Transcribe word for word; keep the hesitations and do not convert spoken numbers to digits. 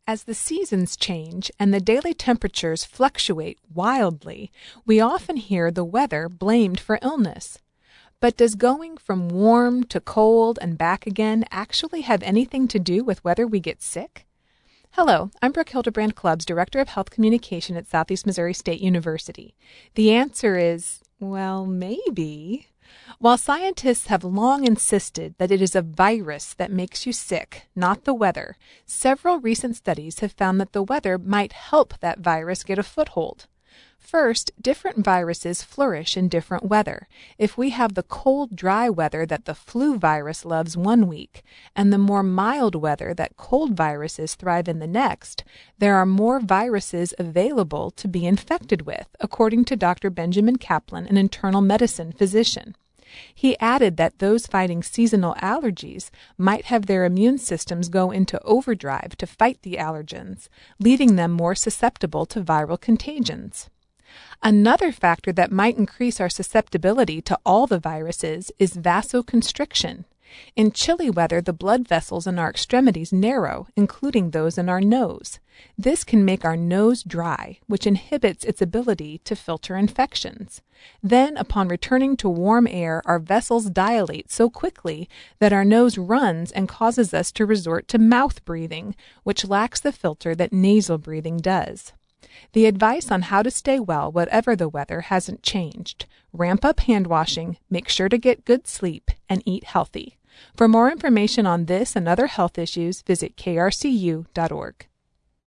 As the seasons change and the daily temperatures fluctuate wildly, we often hear the weather blamed for illness. But does going from warm to cold and back again actually have anything to do with whether we get sick? Hello, I'm Brooke Hildebrand Clubbs, Director of Health Communication at Southeast Missouri State University. The answer is, well, maybe. While scientists have long insisted that it is a virus that makes you sick, not the weather, several recent studies have found that the weather might help that virus get a foothold. First, different viruses flourish in different weather. If we have the cold, dry weather that the flu virus loves one week, and the more mild weather that cold viruses thrive in the next, there are more viruses available to be infected with, according to Doctor Benjamin Kaplan, an internal medicine physician. He added that those fighting seasonal allergies might have their immune systems go into overdrive to fight the allergens, leaving them more susceptible to viral contagions. Another factor that might increase our susceptibility to all the viruses is vasoconstriction. In chilly weather, the blood vessels in our extremities narrow, including those in our nose. This can make our nose dry, which inhibits its ability to filter infections. Then, upon returning to warm air, our vessels dilate so quickly that our nose runs and causes us to resort to mouth breathing, which lacks the filter that nasal breathing does. The advice on how to stay well, whatever the weather, hasn't changed. Ramp up hand washing, make sure to get good sleep, and eat healthy. For more information on this and other health issues, visit K R C U dot org.